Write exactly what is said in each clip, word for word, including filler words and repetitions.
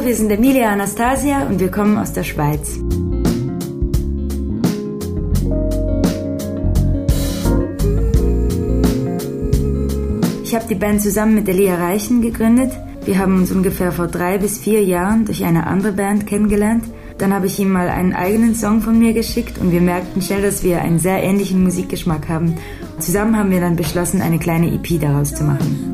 Hallo, wir sind Emilia Anastasia und wir kommen aus der Schweiz. Ich habe die Band zusammen mit Elia Reichen gegründet. Wir haben uns ungefähr vor drei bis vier Jahren durch eine andere Band kennengelernt. Dann habe ich ihm mal einen eigenen Song von mir geschickt und wir merkten schnell, dass wir einen sehr ähnlichen Musikgeschmack haben. Zusammen haben wir dann beschlossen, eine kleine E P daraus zu machen.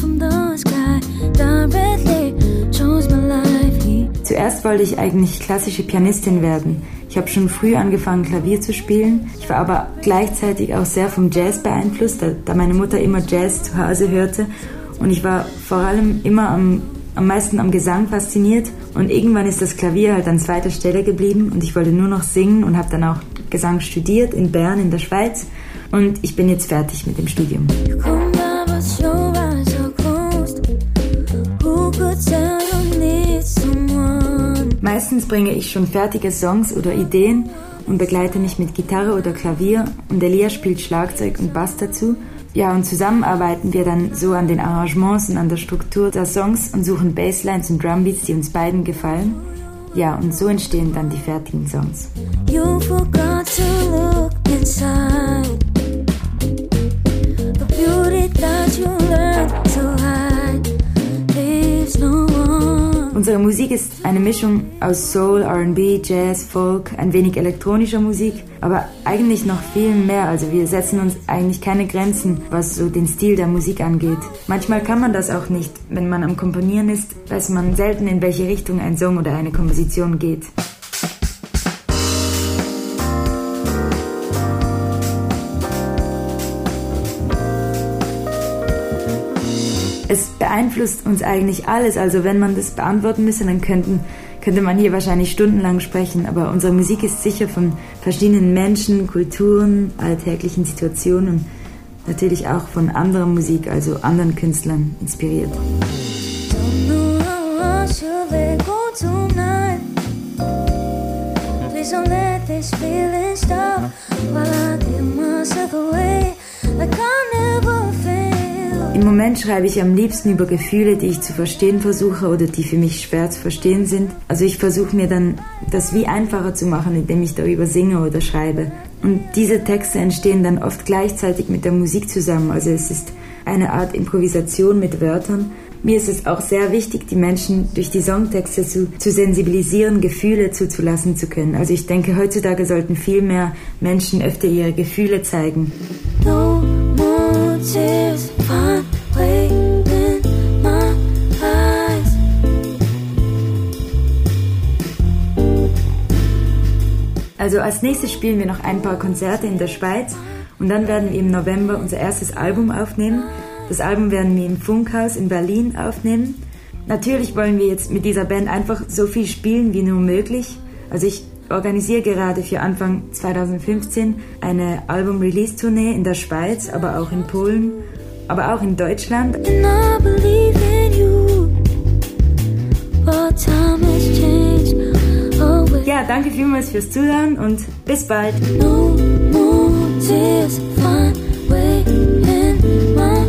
Zuerst wollte ich eigentlich klassische Pianistin werden. Ich habe schon früh angefangen, Klavier zu spielen. Ich war aber gleichzeitig auch sehr vom Jazz beeinflusst, da meine Mutter immer Jazz zu Hause hörte. Und ich war vor allem immer am, am meisten am Gesang fasziniert. Und irgendwann ist das Klavier halt an zweiter Stelle geblieben und ich wollte nur noch singen und habe dann auch Gesang studiert in Bern in der Schweiz. Und ich bin jetzt fertig mit dem Studium. Meistens bringe ich schon fertige Songs oder Ideen und begleite mich mit Gitarre oder Klavier und Elia spielt Schlagzeug und Bass dazu. Ja, und zusammen arbeiten wir dann so an den Arrangements und an der Struktur der Songs und suchen Basslines und Drumbeats, die uns beiden gefallen. Ja, und so entstehen dann die fertigen Songs. You forgot to look inside. The beauty that you learned to hide leaves no one. Unsere Musik ist eine Mischung aus Soul, R and B, Jazz, Folk, ein wenig elektronischer Musik, aber eigentlich noch viel mehr. Also wir setzen uns eigentlich keine Grenzen, was so den Stil der Musik angeht. Manchmal kann man das auch nicht. Wenn man am Komponieren ist, weiß man selten, in welche Richtung ein Song oder eine Komposition geht. Es beeinflusst uns eigentlich alles, also wenn man das beantworten müsste, dann könnten, könnte man hier wahrscheinlich stundenlang sprechen, aber unsere Musik ist sicher von verschiedenen Menschen, Kulturen, alltäglichen Situationen und natürlich auch von anderer Musik, also anderen Künstlern inspiriert. Im Moment schreibe ich am liebsten über Gefühle, die ich zu verstehen versuche oder die für mich schwer zu verstehen sind. Also ich versuche mir dann das wie einfacher zu machen, indem ich darüber singe oder schreibe. Und diese Texte entstehen dann oft gleichzeitig mit der Musik zusammen. Also es ist eine Art Improvisation mit Wörtern. Mir ist es auch sehr wichtig, die Menschen durch die Songtexte zu, zu sensibilisieren, Gefühle zuzulassen zu können. Also ich denke, heutzutage sollten viel mehr Menschen öfter ihre Gefühle zeigen. No more tears, find way in my eyes. Also als nächstes spielen wir noch ein paar Konzerte in der Schweiz und dann werden wir im November unser erstes Album aufnehmen. Das Album werden wir im Funkhaus in Berlin aufnehmen. Natürlich wollen wir jetzt mit dieser Band einfach so viel spielen wie nur möglich. Also ich organisiere gerade für Anfang zwanzig fünfzehn eine Album-Release-Tournee in der Schweiz, aber auch in Polen, aber auch in Deutschland. Ja, danke vielmals fürs Zuhören und bis bald. No more tears, find way in my